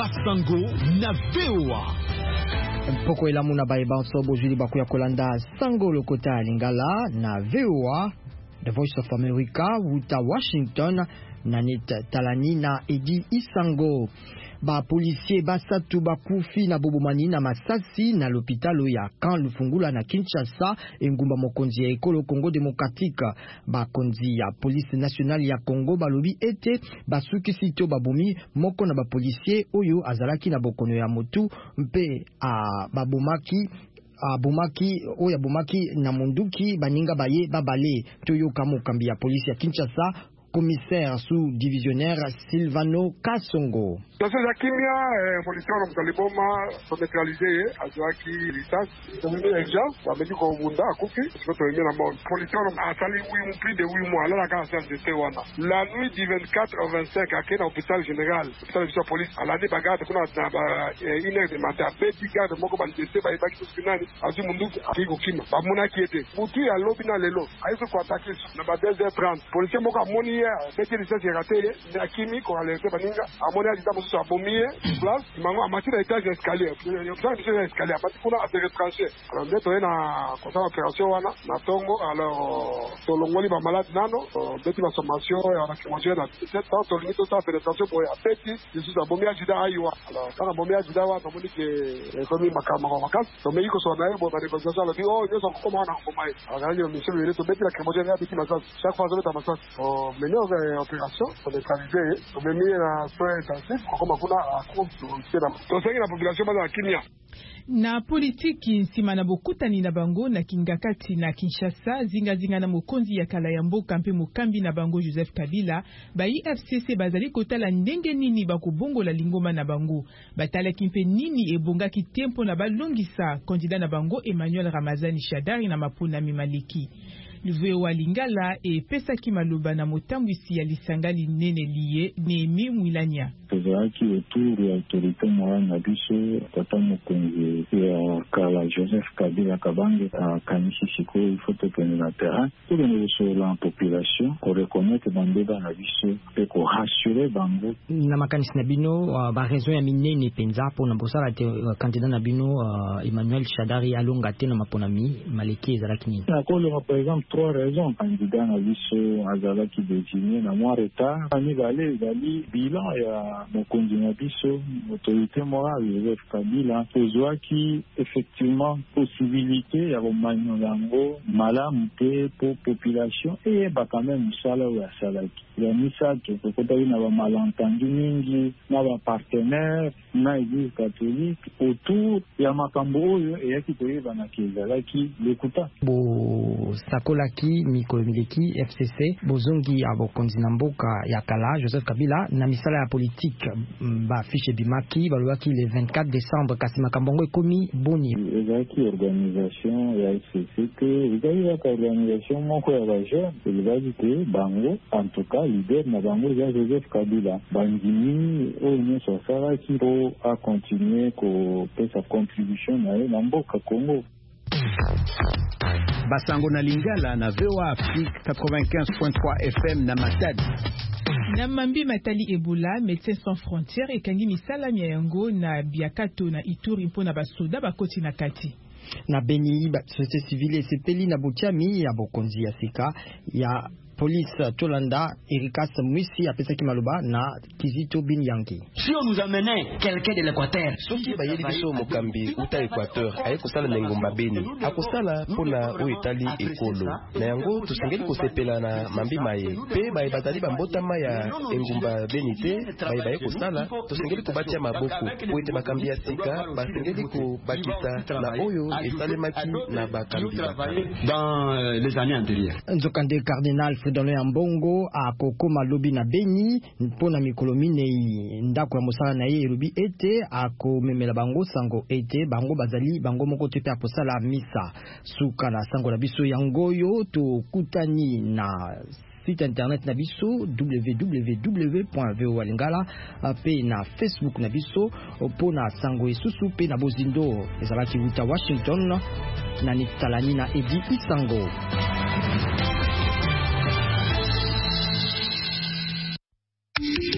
Sango na VOA. Poko elamu na baeba sobo juli bakuya kolanda Sango lokota lingala na VOA, The Voice of America, Wuta Washington, Nanit Talani na Edi Isango. Ba policier basatu bakufi na bobomani na masasi na l'hôpital ya Kan Lufungula na Kinshasa, engumba mokonzi ya ekolo Congo Démocratique. Ba konzi ya police nationale ya Congo balobi ete basuki sito babomi moko na ba policier oyo azalaki na bokono ya motu mpe babomaki abomaki na munduki baninga baye babale toyo kamokambi ya polisi ya Kinshasa, commissaire sous-divisionnaire Silvano Kasongo. Sasa za kimya polisi wa mtaliboma neutraliser azwaki risasi tumeni eja wameni ko bunda akufi sikoto yemena mont polisi wa asali oui plus de 8 mois la cancer de Tewana la nuit du 24 au 25 akena hôpital général hôpital de police à l'année bagade kuna na ba 1h du matin petit garde moko ba ndese ba ibaki tusinani azu mundu akiko kima ba mona kiete mutu ya lobi na lelo aizo ko attaquer na ba 2h30 polisi moko amoni beti risasi ya ratele na kimi ko alete baninga amoni ajita so abomie place mango amati na étage escalier yo ça c'est escalier apati kuna a retranché alors ndeto na kosa opération wana na tongo alors tolongoli ba malade nano beti ba sommation ya rakimoje na 7 ans tolito ta pénétration pour apeti Jesus abomie ajida aywa alors kana abomie ajida wa tomoni ke komi makama makasi to meiko so na bo ba négociation la oh yo so comment na komai alors yo monsieur le to beti la rakimoje ya beti masas chaque fois zo ta masas menyo opération pour neutraliser to memi na soin intensif comme kuna la population baza kimia. Na politiki nsima na bokutani na bango na kingakati na Kinshasa, zinga na mokonzi ya kala ya mboka mpe mokambi na bango Joseph Kabila, ba IFCC bazali kotala ndenge nini bakobongola lingoma na bango. Batalaki mpe nini ebongaki tempo na balongisa kandida na bango Emmanuel Ramazani Shadari na Mapona Mimaleki. VOA Lingala e pesaki maloba na motambwisi ya lisangali nene liye Nehemi Mwilanya. Tozalaki autour ya autorité morale na biso tata mokonzi ya kala Joseph Kabila Kabange akanisi sikoyo il faut tokende na terrain tokende kosola population koreconnaitre bandeba na biso mpe korassurer bango na makanisi na bino baraison ya minene mpenza mpona bosala te candidat na bino Emmanuel Shadari alonga te na Maponami Maleki ezalaki nini? Nakoloba par exemple 3 raisons. Candidat na biso azalaki désigné na mwa retard mibale ezali bilan ya mokonzi na biso autorité morale Joseph Kabila tozwaki effectivement possibilité ya komanyo yango malamu te po population eyebaka meme mosala oyo asalaki ya misato tokotaki na bamalentendu mingi na bapartenaire na église catholique autour ya makambo oyo eyaki koyebanaki ezalaki lekuta bosakolaki mikolo mileki FCC bozongi ya bokonzi na mboka ya kala Joseph Kabila na misala ya politique ba fiche bimaki balobaki le 24 décembre kasi makambongo ekomi boni ezalaki organisation ya FCC te ezalaki organisation moko ya bajeune ezalaki te bango en tout cas leader na bango ya Joseph Kabila bandimi oyo nyonso asalaki po acontinue kopesa contribution na ye na mboka Congo. Basango na Lingala na VOA Afrique 95.3 FM na Matadi. Na Mambi Matali Ebola, Médecins Sans Frontières ekangi misala mia yango na Biakato na Ituri mpona basoda bakoti na kati. Na Beni, société civile esepeli na botiami ya bokonzi ya sika ya police Tolanda Erikas Mwisi apesaki maloba na Kizito Binyangi. Si on nous amenait quelqu'un de l'Équateur, soki bayeli biso mokambi uta Équateur aye kosala na ngomba Beni akosala pona oyo etali ekolo na yango tosengeli kosepela na mambi maye pe baye batali bambotama ya engumba Beni te baye kosala tosengeli kobatia maboko po ete bakambi ya sika basengeli kobakisa na oyo esalemaki na bakambi dans les années antérieures. Nzokande Cardinal Fridolin Ambongo akokoma lobi na Beni mpona mikolo minei ndako ya mosala na ye elobi ete akomemela bango sango ete bango bazali bango moko te pe aposala misa suka na sango na biso yangoyo tokutani na site internet na biso www.voalingala pe na Facebook na biso pona sango esusu pe na bozindo ezalaki Wuta Washington na Nitalani na Edi Isango.